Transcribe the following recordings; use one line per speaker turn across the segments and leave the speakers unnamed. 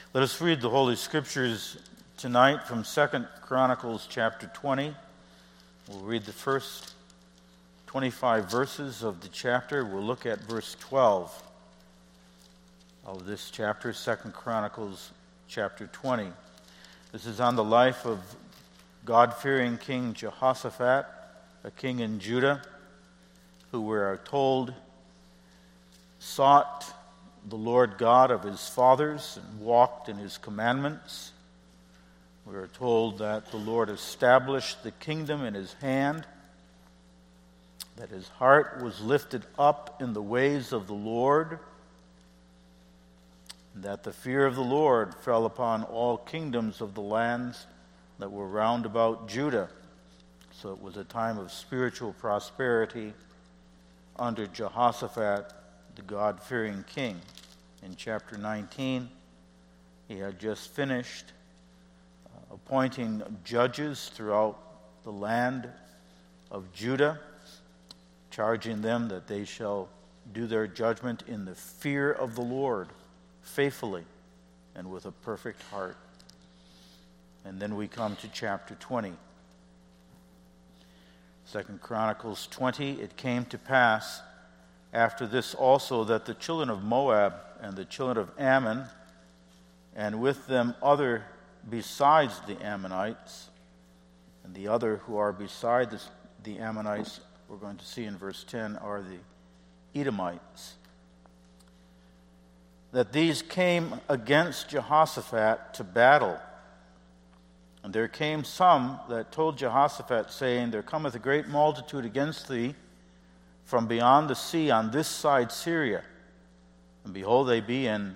Let us read the Holy Scriptures tonight from 2 Chronicles chapter 20. We'll read the first 25 verses of the chapter. We'll look at verse 12 of this chapter, 2 Chronicles chapter 20. This is on the life of God-fearing King Jehoshaphat, a king in Judah, who we are told sought the Lord God of his fathers and walked in his commandments. We are told that the Lord established the kingdom in his hand, that his heart was lifted up in the ways of the Lord, and that the fear of the Lord fell upon all kingdoms of the lands that were round about Judah. So it was a time of spiritual prosperity under Jehoshaphat, the God-fearing king. In chapter 19, he had just finished appointing judges throughout the land of Judah, charging them that they shall do their judgment in the fear of the Lord, faithfully and with a perfect heart. And then we come to chapter 20. 2 Chronicles 20, it came to pass after this also that the children of Moab and the children of Ammon, and with them other besides the Ammonites, and the other who are beside the Ammonites, we're going to see in verse 10, are the Edomites, that these came against Jehoshaphat to battle. And there came some that told Jehoshaphat, saying, There cometh a great multitude against thee from beyond the sea on this side Syria. And behold, they be in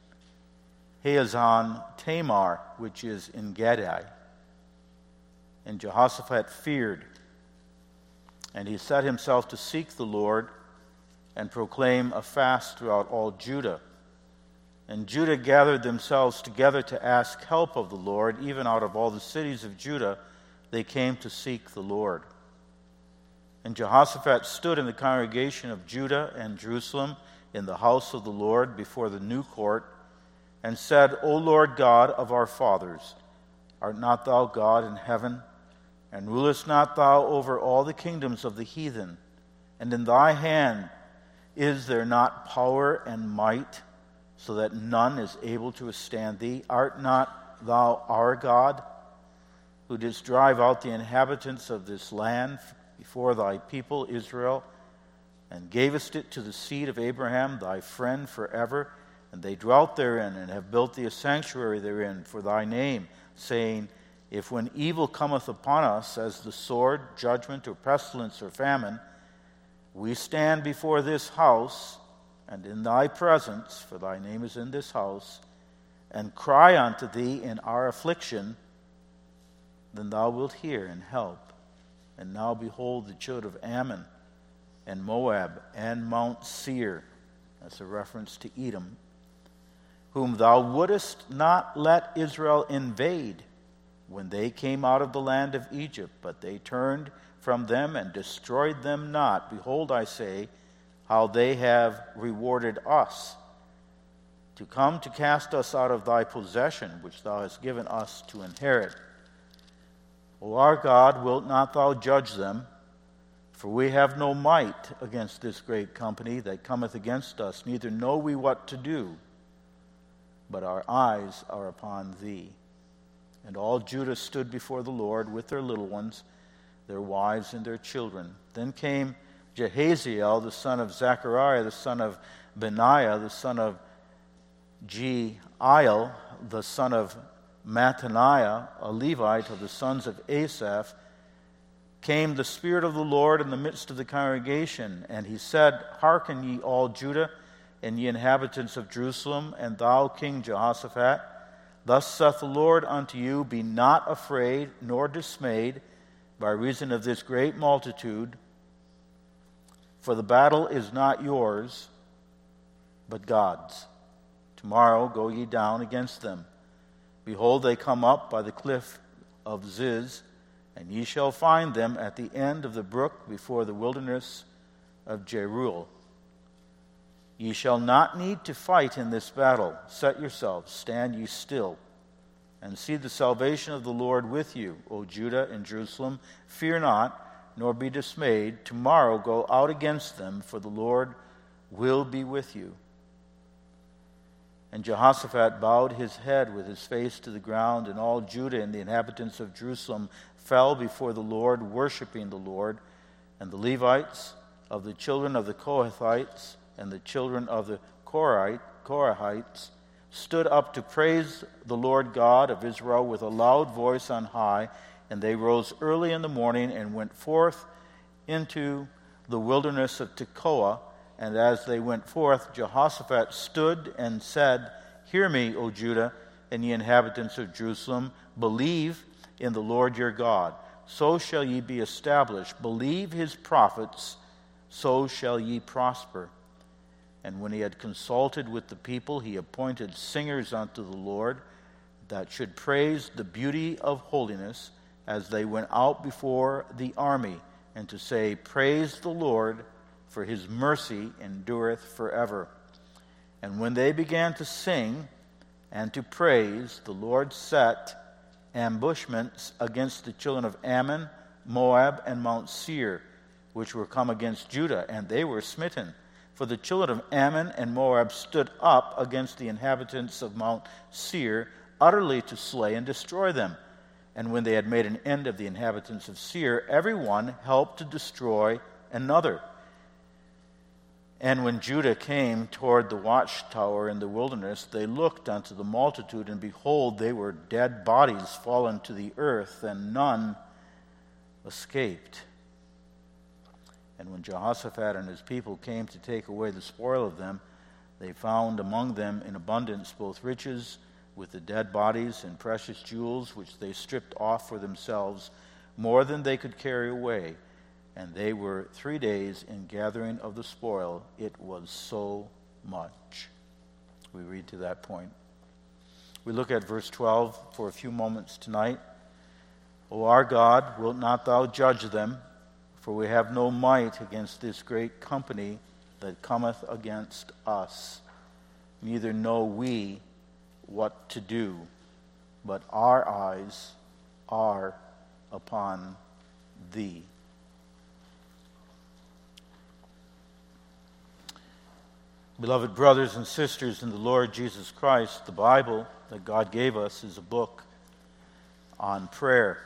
Hazazon Tamar, which is in Gedi. And Jehoshaphat feared, and he set himself to seek the Lord and proclaim a fast throughout all Judah. And Judah gathered themselves together to ask help of the Lord. Even out of all the cities of Judah, they came to seek the Lord. And Jehoshaphat stood in the congregation of Judah and Jerusalem in the house of the Lord before the new court, and said, O Lord God of our fathers, art not thou God in heaven? And rulest not thou over all the kingdoms of the heathen? And in thy hand is there not power and might, so that none is able to withstand thee? Art not thou our God, who didst drive out the inhabitants of this land before thy people Israel, and gavest it to the seed of Abraham, thy friend, forever? And they dwelt therein, and have built thee a sanctuary therein for thy name, saying, If when evil cometh upon us, as the sword, judgment, or pestilence, or famine, we stand before this house, and in thy presence, for thy name is in this house, and cry unto thee in our affliction, then thou wilt hear and help. And now behold, the children of Ammon and Moab and Mount Seir, that's a reference to Edom, whom thou wouldest not let Israel invade when they came out of the land of Egypt, but they turned from them and destroyed them not. Behold, I say, how they have rewarded us, to come to cast us out of thy possession, which thou hast given us to inherit. O our God, wilt not thou judge them? For we have no might against this great company that cometh against us, neither know we what to do, but our eyes are upon thee. And all Judah stood before the Lord with their little ones, their wives and their children. Then came Jehaziel, the son of Zechariah, the son of Benaiah, the son of Jeiel, the son of Mattaniah, a Levite of the sons of Asaph, came the Spirit of the Lord in the midst of the congregation. And he said, Hearken ye all Judah, and ye inhabitants of Jerusalem, and thou King Jehoshaphat, thus saith the Lord unto you, Be not afraid nor dismayed by reason of this great multitude, for the battle is not yours, but God's. Tomorrow go ye down against them. Behold, they come up by the cliff of Ziz, and ye shall find them at the end of the brook before the wilderness of Jeruel. Ye shall not need to fight in this battle. Set yourselves, stand ye still, and see the salvation of the Lord with you, O Judah and Jerusalem. Fear not, nor be dismayed. Tomorrow go out against them, for the Lord will be with you. And Jehoshaphat bowed his head with his face to the ground, and all Judah and the inhabitants of Jerusalem fell before the Lord, worshiping the Lord. And the Levites of the children of the Kohathites and the children of the Korahites stood up to praise the Lord God of Israel with a loud voice on high. And they rose early in the morning and went forth into the wilderness of Tekoa. And as they went forth, Jehoshaphat stood and said, Hear me, O Judah, and ye inhabitants of Jerusalem. Believe in the Lord your God. So shall ye be established. Believe his prophets, so shall ye prosper. And when he had consulted with the people, he appointed singers unto the Lord, that should praise the beauty of holiness, as they went out before the army, and to say, Praise the Lord, for his mercy endureth forever. And when they began to sing and to praise, the Lord set ambushments against the children of Ammon, Moab, and Mount Seir, which were come against Judah, and they were smitten. For the children of Ammon and Moab stood up against the inhabitants of Mount Seir, utterly to slay and destroy them. And when they had made an end of the inhabitants of Seir, every one helped to destroy another. And when Judah came toward the watchtower in the wilderness, they looked unto the multitude, and behold, they were dead bodies fallen to the earth, and none escaped. And when Jehoshaphat and his people came to take away the spoil of them, they found among them in abundance both riches with the dead bodies and precious jewels, which they stripped off for themselves, more than they could carry away. And they were 3 days in gathering of the spoil. It was so much. We read to that point. We look at verse 12 for a few moments tonight. O our God, wilt not thou judge them? For we have no might against this great company that cometh against us. Neither know we what to do, but our eyes are upon thee. Beloved brothers and sisters in the Lord Jesus Christ, the Bible that God gave us is a book on prayer.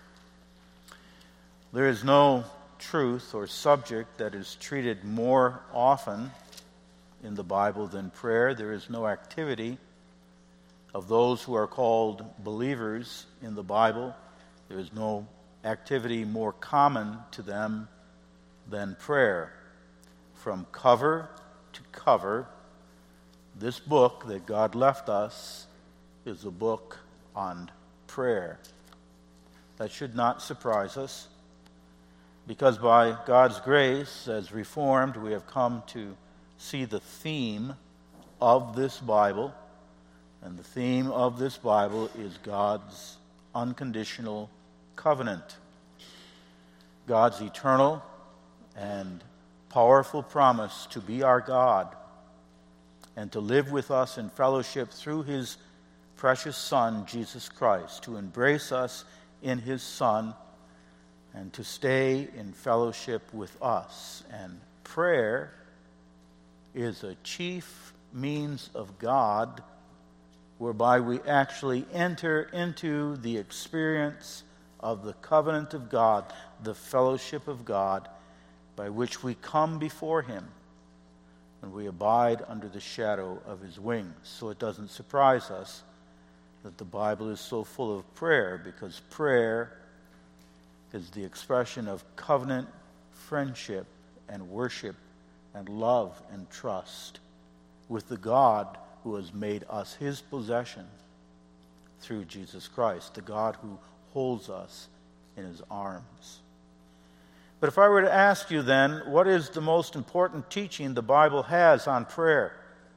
There is no truth or subject that is treated more often in the Bible than prayer. There is no activity of those who are called believers in the Bible. There is no activity more common to them than prayer. From cover to cover, this book that God left us is a book on prayer. That should not surprise us, because by God's grace, as Reformed, we have come to see the theme of this Bible, and the theme of this Bible is God's unconditional covenant. God's eternal and powerful promise to be our God and to live with us in fellowship through his precious Son, Jesus Christ, to embrace us in his Son and to stay in fellowship with us. And prayer is a chief means of God whereby we actually enter into the experience of the covenant of God, the fellowship of God, by which we come before him and we abide under the shadow of his wings. So it doesn't surprise us that the Bible is so full of prayer, because prayer is the expression of covenant friendship and worship and love and trust with the God who has made us his possession through Jesus Christ, the God who holds us in his arms. But if I were to ask you then, what is the most important teaching the Bible has on prayer?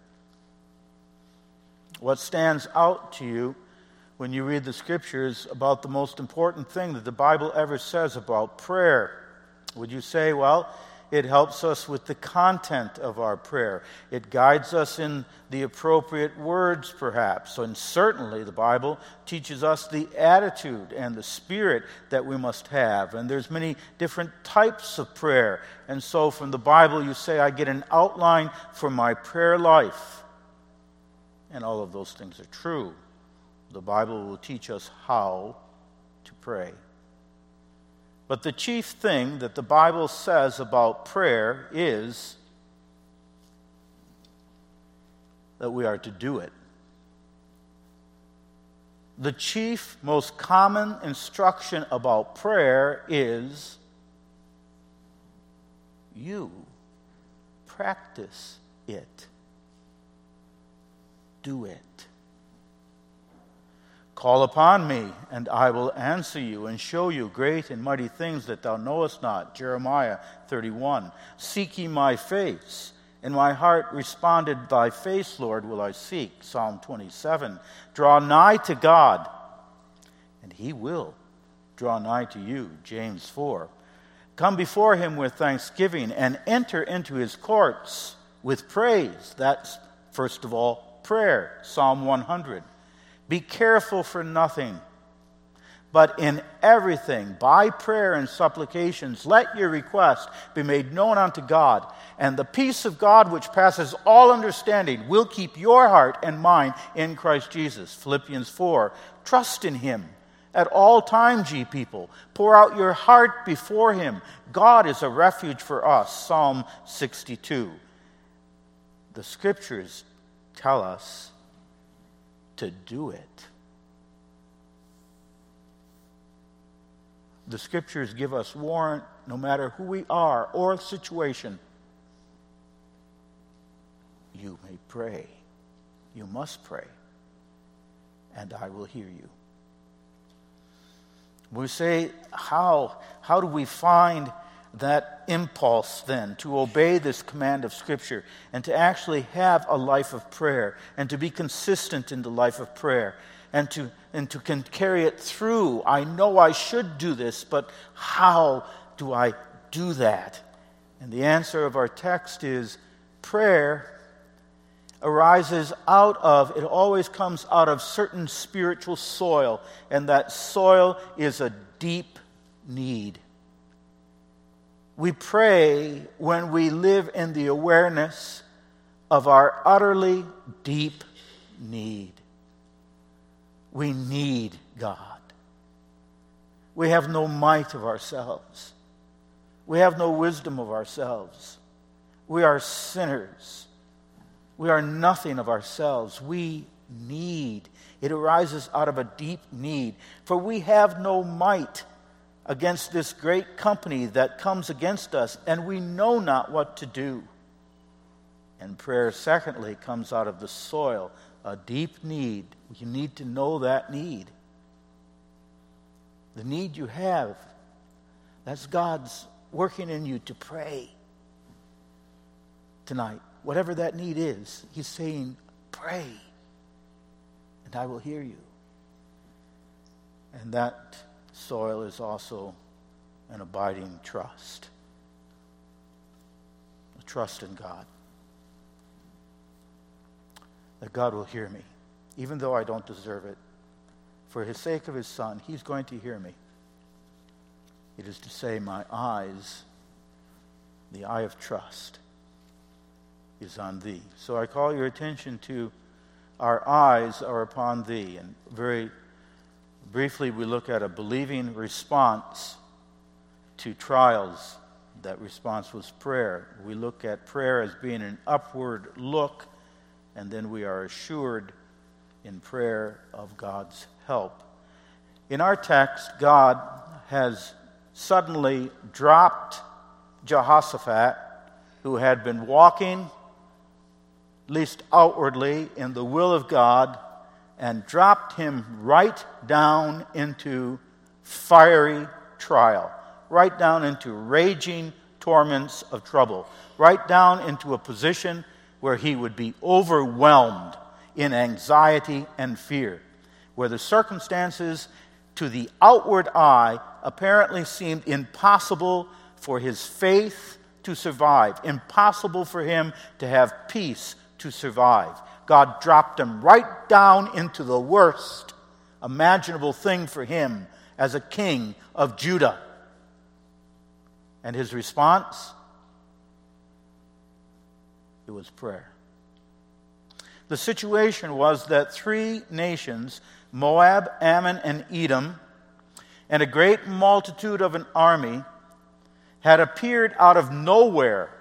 What stands out to you when you read the Scriptures about the most important thing that the Bible ever says about prayer? Would you say, well, It helps us with the content of our prayer. It guides us in the appropriate words, perhaps. And certainly the Bible teaches us the attitude and the spirit that we must have. And there's many different types of prayer. And so from the Bible you say, I get an outline for my prayer life. And all of those things are true. The Bible will teach us how to pray. But the chief thing that the Bible says about prayer is that we are to do it. The chief, most common instruction about prayer is you practice it. Do it. Call upon me, and I will answer you and show you great and mighty things that thou knowest not. Jeremiah 31. Seek ye my face, and my heart responded, thy face, Lord, will I seek. Psalm 27. Draw nigh to God, and he will draw nigh to you. James 4. Come before him with thanksgiving, and enter into his courts with praise. That's, first of all, prayer. Psalm 100. Be careful for nothing, but in everything, by prayer and supplications, let your request be made known unto God. And the peace of God, which passes all understanding, will keep your heart and mind in Christ Jesus. Philippians 4. Trust in him at all times, ye people. Pour out your heart before him. God is a refuge for us. Psalm 62. The Scriptures tell us to do it. The Scriptures give us warrant, no matter who we are or situation. You may pray. You must pray. And I will hear you. We say, how do we find that impulse then to obey this command of Scripture and to actually have a life of prayer and to be consistent in the life of prayer and to can carry it through? I know I should do this, but how do I do that? And the answer of our text is prayer arises out of, it always comes out of certain spiritual soil, and that soil is a deep need. We pray when we live in the awareness of our utterly deep need. We need God. We have no might of ourselves. We have no wisdom of ourselves. We are sinners. We are nothing of ourselves. We need. It arises out of a deep need. For we have no might against this great company that comes against us, and we know not what to do. And prayer, secondly, comes out of the soil, a deep need. You need to know that need. The need you have, that's God's working in you to pray tonight. Whatever that need is, he's saying, pray, and I will hear you. And that soil is also an abiding trust. A trust in God. That God will hear me, even though I don't deserve it. For his sake of his Son, he's going to hear me. It is to say, my eyes, the eye of trust, is on thee. So I call your attention to our eyes are upon thee. And very briefly, we look at a believing response to trials. That response was prayer. We look at prayer as being an upward look, and then we are assured in prayer of God's help. In our text, God has suddenly dropped Jehoshaphat, who had been walking, at least outwardly, in the will of God, and dropped him right down into fiery trial, right down into raging torments of trouble, right down into a position where he would be overwhelmed in anxiety and fear, where the circumstances to the outward eye apparently seemed impossible for his faith to survive. Impossible for him to have peace to survive. God dropped him right down into the worst imaginable thing for him as a king of Judah. And his response? It was prayer. The situation was that three nations, Moab, Ammon, and Edom, and a great multitude of an army, had appeared out of nowhere,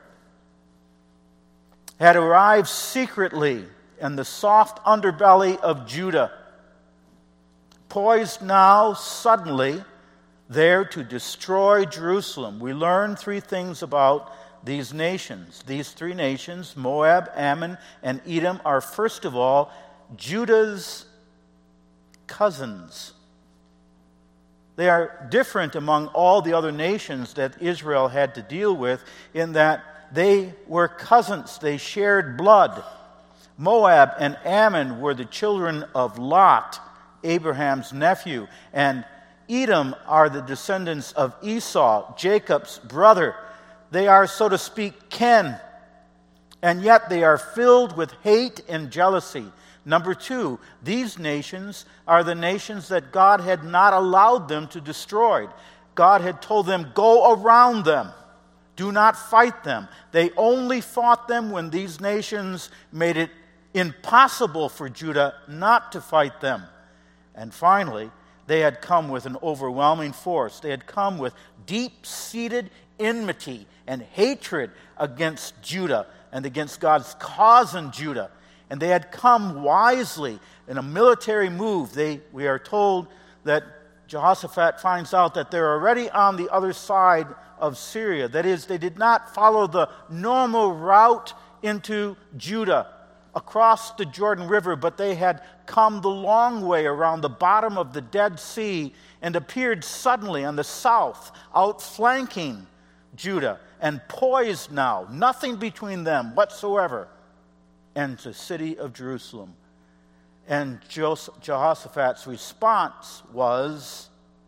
had arrived secretly in the soft underbelly of Judah, poised now suddenly there to destroy Jerusalem. We learn three things about these nations. These three nations, Moab, Ammon, and Edom, are first of all Judah's cousins. They are different among all the other nations that Israel had to deal with in that they were cousins. They shared blood. Moab and Ammon were the children of Lot, Abraham's nephew, and Edom are the descendants of Esau, Jacob's brother. They are, so to speak, kin, and yet they are filled with hate and jealousy. Number two, these nations are the nations that God had not allowed them to destroy. God had told them, go around them. Do not fight them. They only fought them when these nations made it impossible for Judah not to fight them. And finally, they had come with an overwhelming force. They had come with deep-seated enmity and hatred against Judah and against God's cause in Judah. And they had come wisely in a military move. We are told that Jehoshaphat finds out that they're already on the other side of Syria. That is, they did not follow the normal route into Judah across the Jordan River, but they had come the long way around the bottom of the Dead Sea and appeared suddenly on the south, outflanking Judah, and poised now, nothing between them whatsoever, and the city of Jerusalem. And Jehoshaphat's response was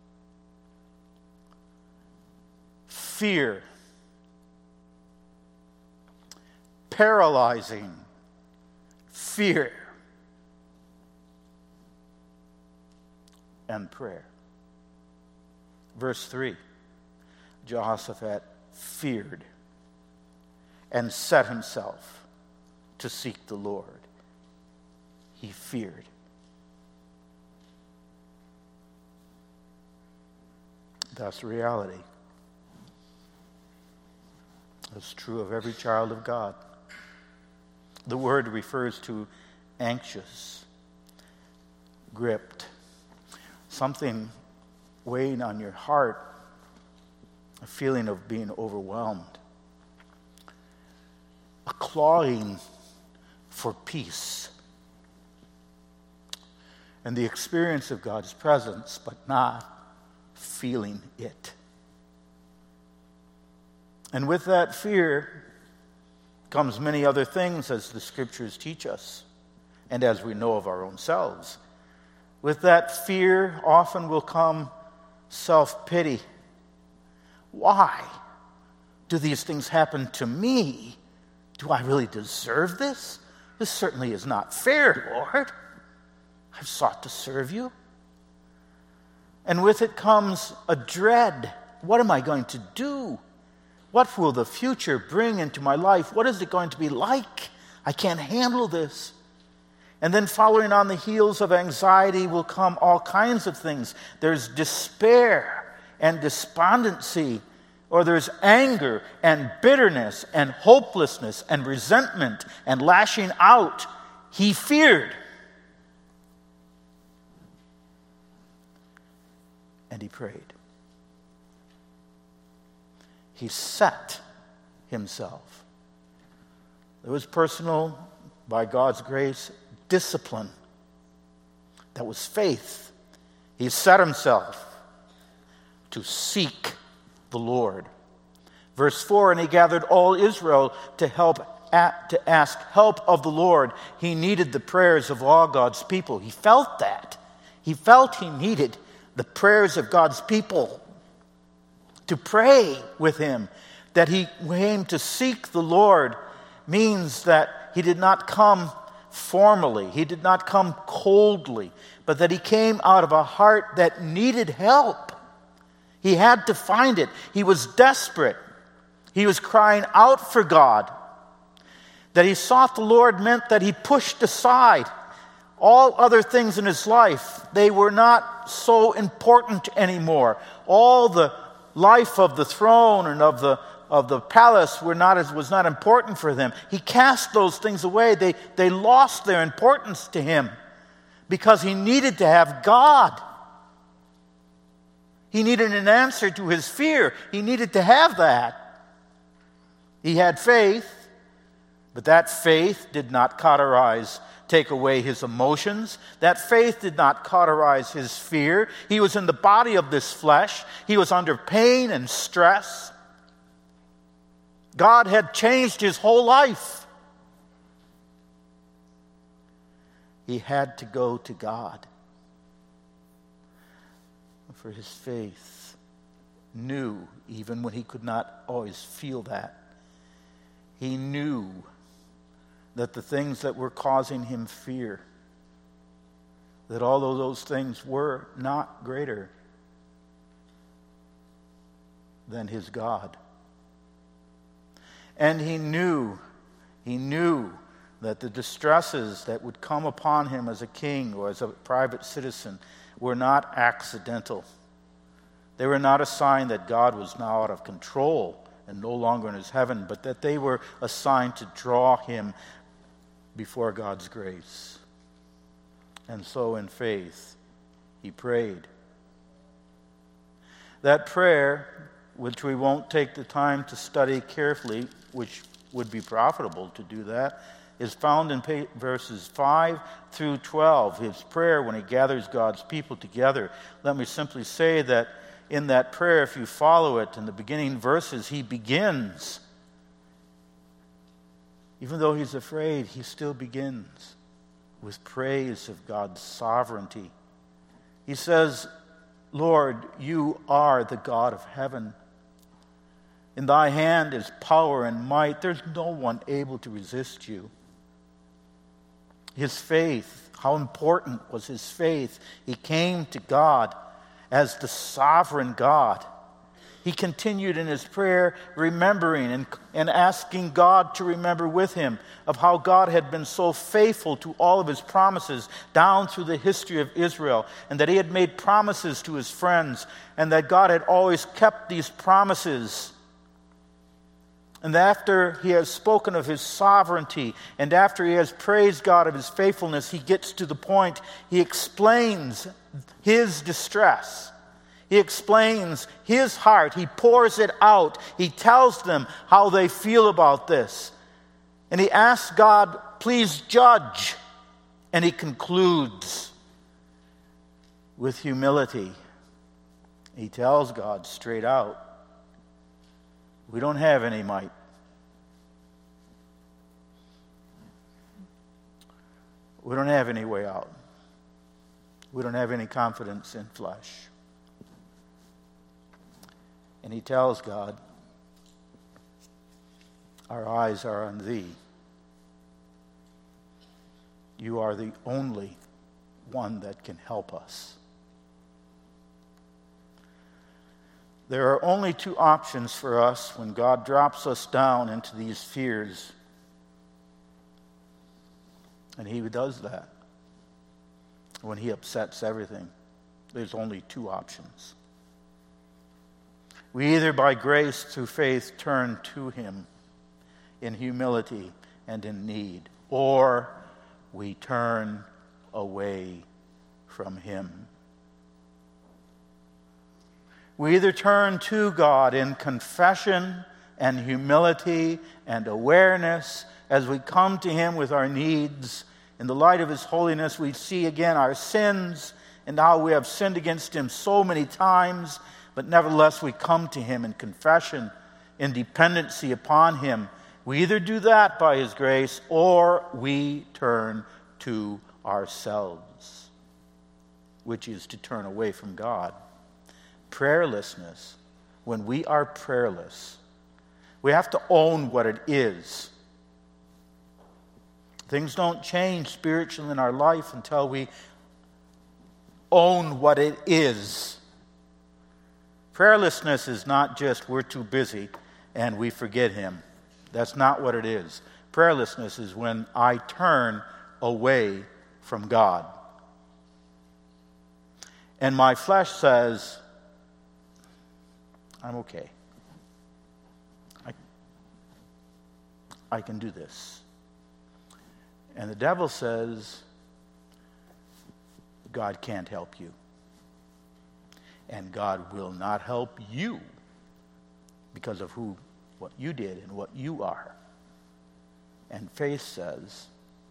fear, paralyzing fear, and prayer. Verse 3, Jehoshaphat feared and set himself to seek the Lord. He feared. That's reality. That's true of every child of God. The word refers to anxious, gripped, something weighing on your heart, a feeling of being overwhelmed, a clawing for peace, and the experience of God's presence, but not feeling it. And with that fear comes many other things, as the scriptures teach us, and as we know of our own selves. With that fear often will come self-pity. Why do these things happen to me? Do I really deserve this? This certainly is not fair, Lord. I've sought to serve you. And with it comes a dread. What am I going to do? What will the future bring into my life? What is it going to be like? I can't handle this. And then following on the heels of anxiety will come all kinds of things. There's despair and despondency, or there's anger and bitterness and hopelessness and resentment and lashing out. He feared. And he prayed. He set himself. There was personal, by God's grace, discipline. That was faith. He set himself to seek the Lord. Verse 4, and he gathered all Israel to ask help of the Lord. He needed the prayers of all God's people. He felt that. He felt he needed the prayers of God's people to pray with him, That he came to seek the Lord means that he did not come formally, he did not come coldly, but that he came out of a heart that needed help. He had to find it. He was desperate. He was crying out for God. That he sought the Lord meant that he pushed aside all other things in his life. They were not so important anymore. All the life of the throne and of the palace was not important for them. He cast those things away. They lost their importance to him because he needed to have God. He needed an answer to his fear. He needed to have that. He had faith, but that faith did not take away his emotions. That faith did not cauterize his fear. He was in the body of this flesh. He was under pain and stress. God had changed his whole life. He had to go to God. For his faith knew, even when he could not always feel that, he knew that the things that were causing him fear, that although those things were not greater than his God. And he knew that the distresses that would come upon him as a king or as a private citizen were not accidental. They were not a sign that God was now out of control and no longer in his heaven, but that they were a sign to draw him before God's grace. And so in faith, he prayed. That prayer, which we won't take the time to study carefully, which would be profitable to do that, is found in verses 5 through 12. His prayer when he gathers God's people together. Let me simply say that in that prayer, if you follow it, in the beginning verses, he begins. Even though he's afraid, he still begins with praise of God's sovereignty. He says, Lord, you are the God of heaven. In thy hand is power and might. There's no one able to resist you. His faith, how important was his faith? He came to God as the sovereign God. He continued in his prayer, remembering and asking God to remember with him of how God had been so faithful to all of his promises down through the history of Israel, and that he had made promises to his friends, and that God had always kept these promises. And after he has spoken of his sovereignty, and after he has praised God of his faithfulness, he gets to the point, he explains his distress. He explains his heart. He pours it out. He tells them how they feel about this. And he asks God, please judge. And he concludes with humility. He tells God straight out, we don't have any might. We don't have any way out. We don't have any confidence in flesh. And he tells God, our eyes are on thee. You are the only one that can help us. There are only two options for us when God drops us down into these fears. And he does that. When he upsets everything, there's only two options. We either by grace through faith turn to him in humility and in need, or we turn away from him. We either turn to God in confession and humility and awareness as we come to him with our needs. In the light of his holiness, we see again our sins and how we have sinned against him so many times, but nevertheless we come to him in confession, in dependency upon him. We either do that by his grace, or we turn to ourselves, which is to turn away from God. Prayerlessness, when we are prayerless, We have to own what it is. Things don't change spiritually in our life until we own what it is. Prayerlessness is not just we're too busy and we forget Him. That's not what it is. Prayerlessness is when I turn away from God. And my flesh says, I'm okay. I can do this. And the devil says, God can't help you. And God will not help you because of what you did and what you are. And faith says,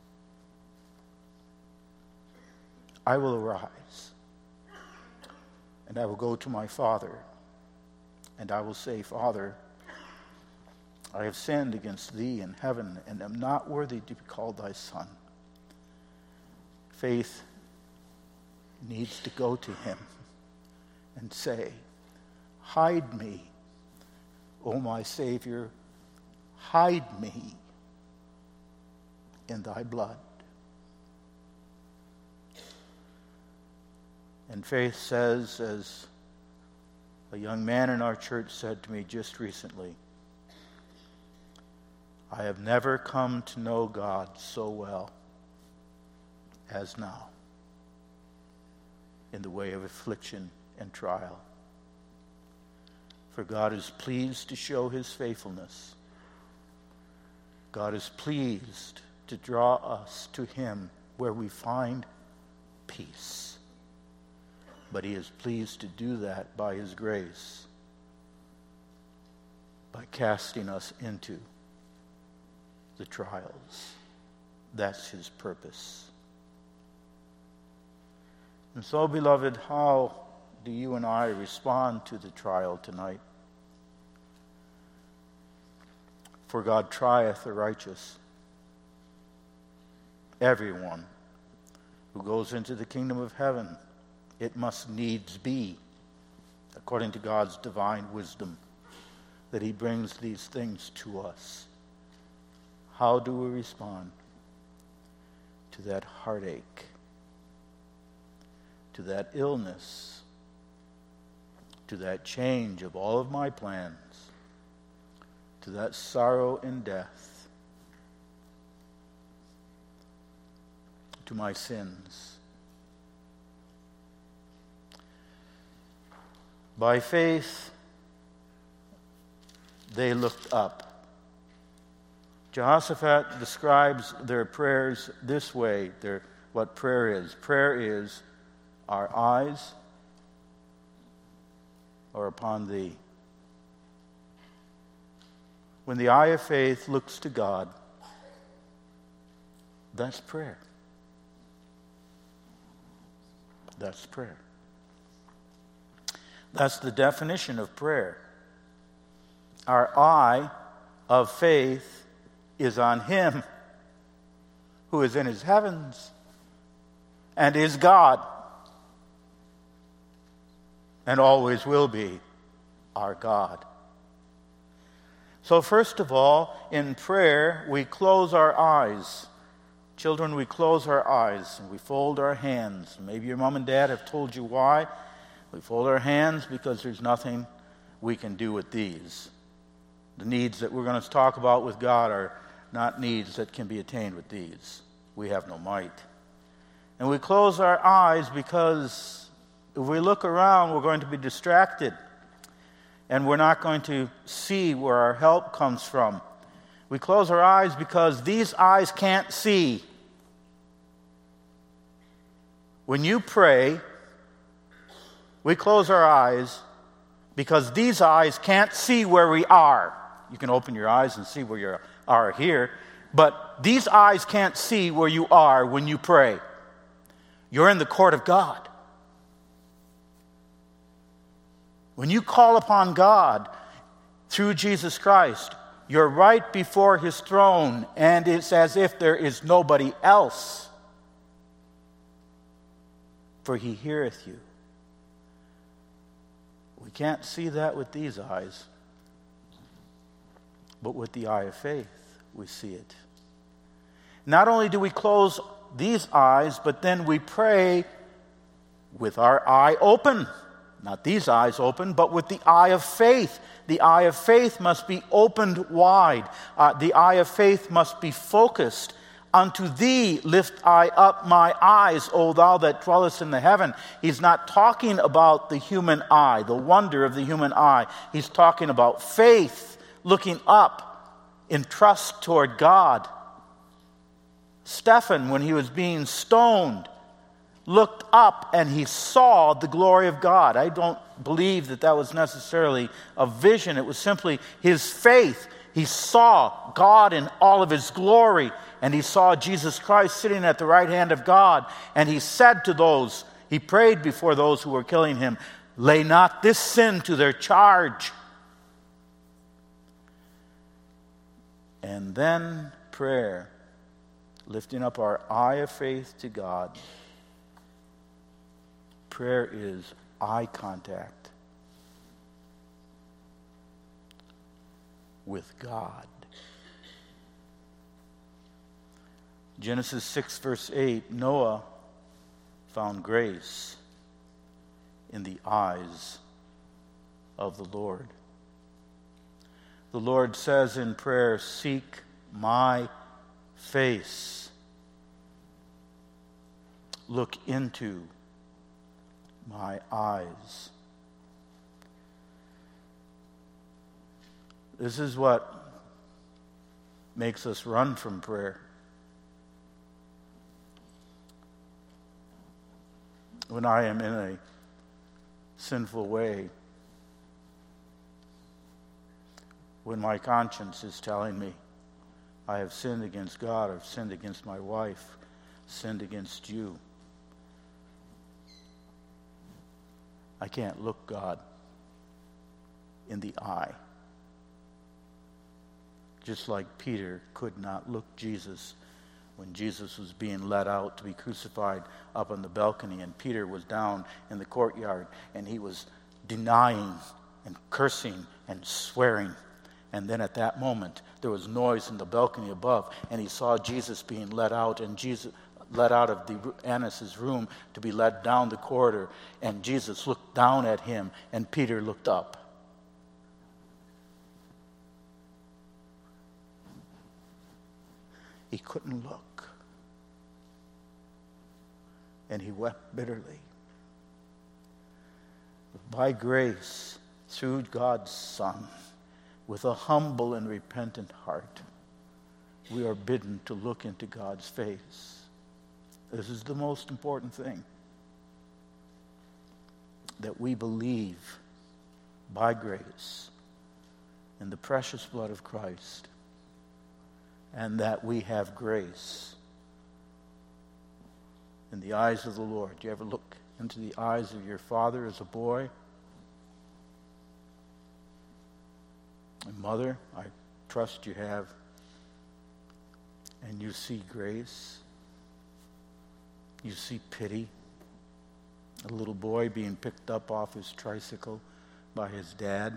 I will arise, and I will go to my Father, and I will say, Father, I have sinned against thee in heaven, and am not worthy to be called thy son. Faith needs to go to him and say, hide me, O my Savior, hide me in thy blood. And faith says, as a young man in our church said to me just recently, I have never come to know God so well as now in the way of affliction and trial. For God is pleased to show his faithfulness. God is pleased to draw us to him where we find peace. But he is pleased to do that by his grace, by casting us into the trials. That's his purpose. And so, beloved, how do you and I respond to the trial tonight? For God trieth the righteous. Everyone who goes into the kingdom of heaven, it must needs be, according to God's divine wisdom, that he brings these things to us. How do we respond to that heartache, to that illness, to that change of all of my plans, to that sorrow and death, to my sins? By faith, they looked up. Jehoshaphat describes their prayers this way. What prayer is. Prayer is, our eyes are upon thee. When the eye of faith looks to God, that's prayer. That's prayer. That's the definition of prayer. Our eye of faith is on him who is in his heavens and is God and always will be our God. So first of all, in prayer, we close our eyes. Children, we close our eyes and we fold our hands. Maybe your mom and dad have told you why. We fold our hands because there's nothing we can do with these. The needs that we're going to talk about with God are not needs that can be attained with these. We have no might. And we close our eyes because if we look around, we're going to be distracted. And we're not going to see where our help comes from. We close our eyes because these eyes can't see. When you pray, we close our eyes because these eyes can't see where we are. You can open your eyes and see where you are here, but these eyes can't see where you are when you pray. You're in the court of God. When you call upon God through Jesus Christ, you're right before his throne, and it's as if there is nobody else. For he heareth you. We can't see that with these eyes. but with the eye of faith we see it. Not only do we close these eyes, but then we pray with our eye open. Not these eyes open, but with the eye of faith. The eye of faith must be opened wide. The eye of faith must be focused. Unto thee lift I up my eyes, O thou that dwellest in the heaven. He's not talking about the human eye, the wonder of the human eye. He's talking about faith, looking up in trust toward God. Stephen, when he was being stoned, looked up and he saw the glory of God. I don't believe that was necessarily a vision. It was simply his faith. He saw God in all of his glory, and he saw Jesus Christ sitting at the right hand of God. And he said to those, he prayed before those who were killing him, lay not this sin to their charge. And then prayer, lifting up our eye of faith to God. Prayer is eye contact with God. Genesis 6 verse 8, Noah found grace in the eyes of the Lord. The Lord says in prayer, seek my face. Look into my eyes. This is what makes us run from prayer. When I am in a sinful way, when my conscience is telling me I have sinned against God, I've sinned against my wife, sinned against you, I can't look God in the eye. Just like Peter could not look Jesus when Jesus was being led out to be crucified up on the balcony, and Peter was down in the courtyard, and he was denying and cursing and swearing. And then at that moment, there was noise in the balcony above, and he saw Jesus being led out, and Jesus led out of Annas' room to be led down the corridor, and Jesus looked down at him, and Peter looked up. He couldn't look, and he wept bitterly. By grace, through God's Son, with a humble and repentant heart, we are bidden to look into God's face. This is the most important thing, that we believe by grace in the precious blood of Christ, and that we have grace in the eyes of the Lord. Do you ever look into the eyes of your father as a boy? And mother, I trust you have. And you see grace. You see pity. A little boy being picked up off his tricycle by his dad.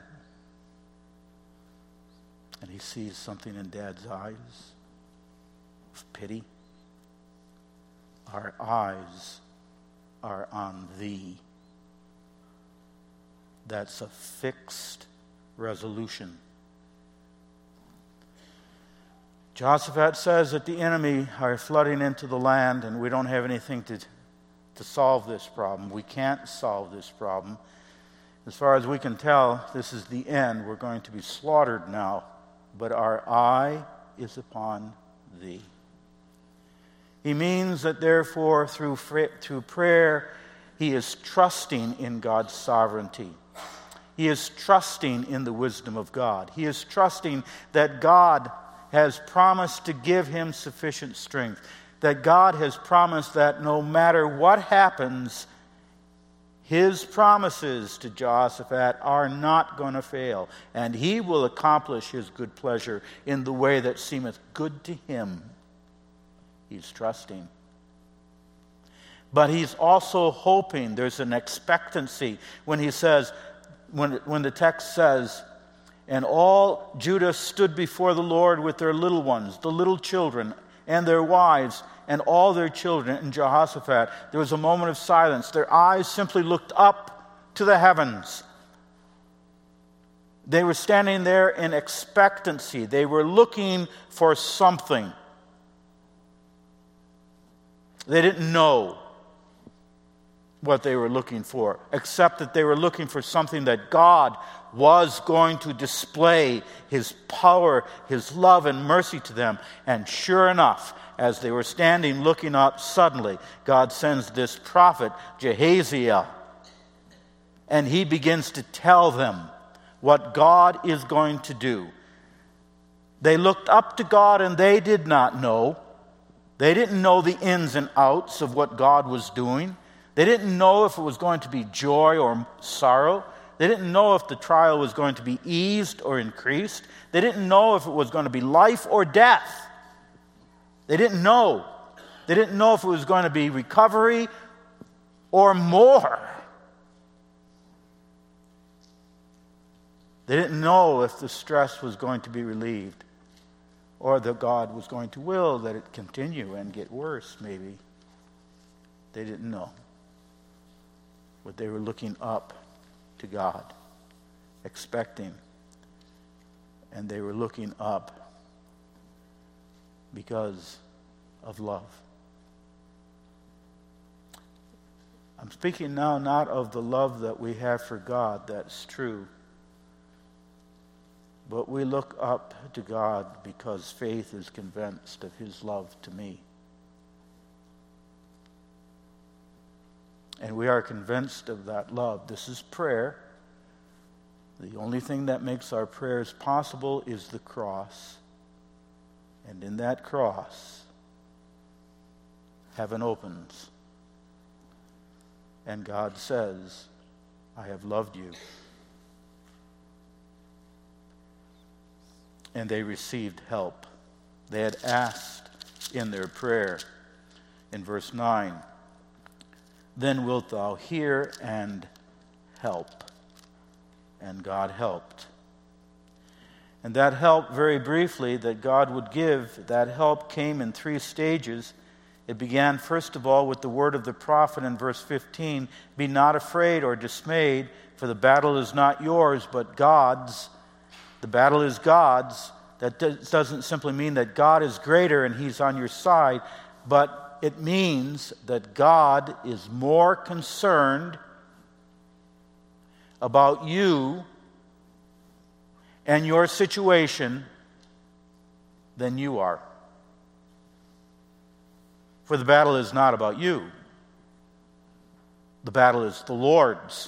And he sees something in Dad's eyes of pity. Our eyes are on thee. That's a fixed resolution. Jehoshaphat says that the enemy are flooding into the land, and we don't have anything to solve this problem. We can't solve this problem. As far as we can tell, this is the end. We're going to be slaughtered now. But our eye is upon thee. He means that therefore through prayer, he is trusting in God's sovereignty. He is trusting in the wisdom of God. He is trusting that God has promised to give him sufficient strength. That God has promised that no matter what happens, his promises to Jehoshaphat are not going to fail, and he will accomplish his good pleasure in the way that seemeth good to him. He's trusting. But he's also hoping. There's an expectancy when he says, when the text says, And all Judah stood before the Lord with their little ones, the little children, and their wives, and all their children. And Jehoshaphat, there was a moment of silence. Their eyes simply looked up to the heavens. They were standing there in expectancy. They were looking for something. They didn't know what they were looking for, except that they were looking for something that God was going to display His power, His love and mercy to them. And sure enough, as they were standing looking up, suddenly God sends this prophet, Jahaziel, and he begins to tell them what God is going to do. They looked up to God and they did not know. They didn't know the ins and outs of what God was doing. They didn't know if it was going to be joy or sorrow. They didn't know if the trial was going to be eased or increased. They didn't know if it was going to be life or death. They didn't know. They didn't know if it was going to be recovery or more. They didn't know if the stress was going to be relieved or that God was going to will that it continue and get worse, maybe. They didn't know. But they were looking up to God, expecting. And they were looking up because of love. I'm speaking now not of the love that we have for God, that's true. But we look up to God because faith is convinced of His love to me. And we are convinced of that love. This is prayer. The only thing that makes our prayers possible is the cross. And in that cross, heaven opens. And God says, I have loved you. And they received help. They had asked in their prayer. In verse 9, then wilt thou hear and help. And God helped. And that help, very briefly, that God would give, that help came in 3 stages. It began, first of all, with the word of the prophet in verse 15, be not afraid or dismayed, for the battle is not yours, but God's. The battle is God's. That doesn't simply mean that God is greater and He's on your side, but it means that God is more concerned about you and your situation than you are. For the battle is not about you. The battle is the Lord's.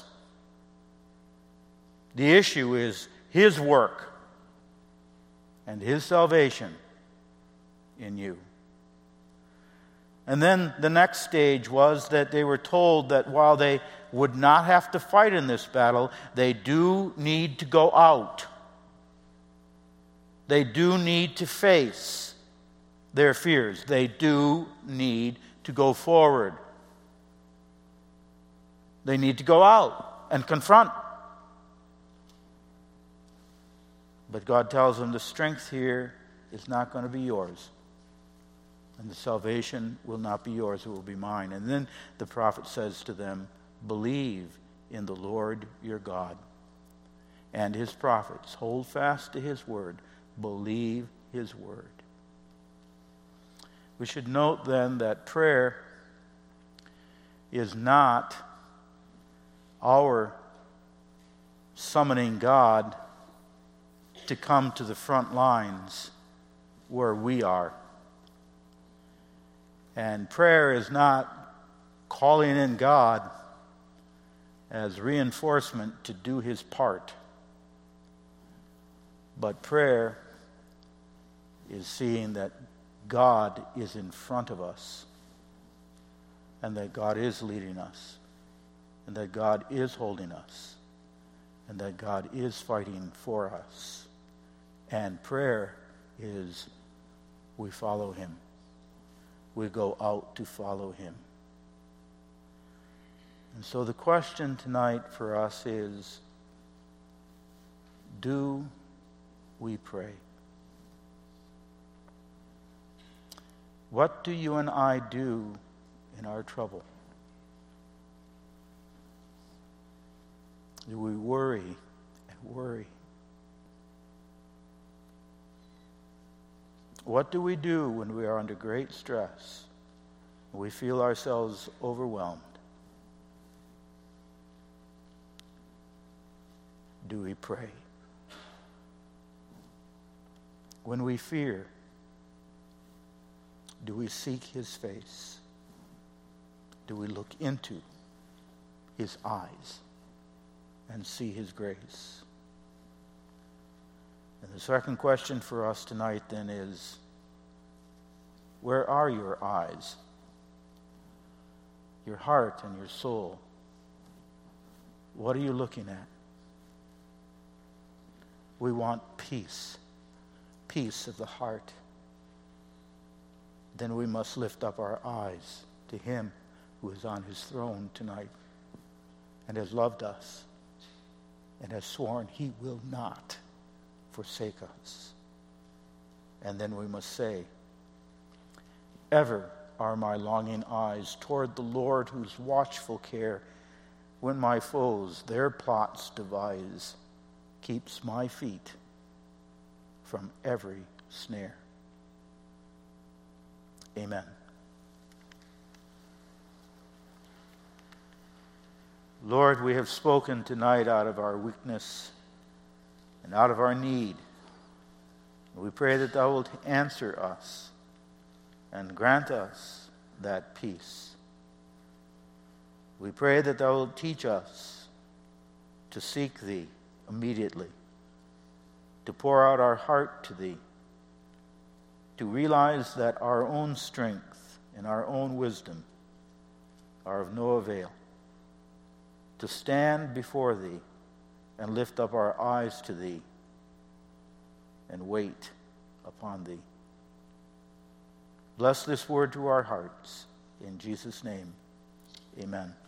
The issue is His work and His salvation in you. And then the next stage was that they were told that while they would not have to fight in this battle, they do need to go out. They do need to face their fears. They do need to go forward. They need to go out and confront. But God tells them the strength here is not going to be yours. And the salvation will not be yours, it will be mine. And then the prophet says to them, believe in the Lord your God and His prophets. Hold fast to His word. Believe His word. We should note then that prayer is not our summoning God to come to the front lines where we are. And prayer is not calling in God as reinforcement to do His part. But prayer is seeing that God is in front of us and that God is leading us and that God is holding us and that God is fighting for us. And prayer is we follow Him. We go out to follow Him. And so the question tonight for us is, do we pray. What do you and I do in our trouble? Do we worry and worry? What do we do when we are under great stress? We feel ourselves overwhelmed. Do we pray? When we fear, do we seek his face? Do we look into his eyes and see his grace? And the second question for us tonight then is, where are your eyes? Your heart and your soul? What are you looking at? We want peace, peace of the heart. Then we must lift up our eyes to him who is on his throne tonight and has loved us and has sworn he will not forsake us. And then we must say, ever are my longing eyes toward the Lord, whose watchful care, when my foes their plots devise, keeps my feet from every snare. Amen. Lord, we have spoken tonight out of our weakness and out of our need. We pray that thou wilt answer us and grant us that peace. We pray that thou wilt teach us to seek thee immediately, to pour out our heart to thee, to realize that our own strength and our own wisdom are of no avail, to stand before thee and lift up our eyes to thee and wait upon thee. Bless this word to our hearts. In Jesus' name, amen.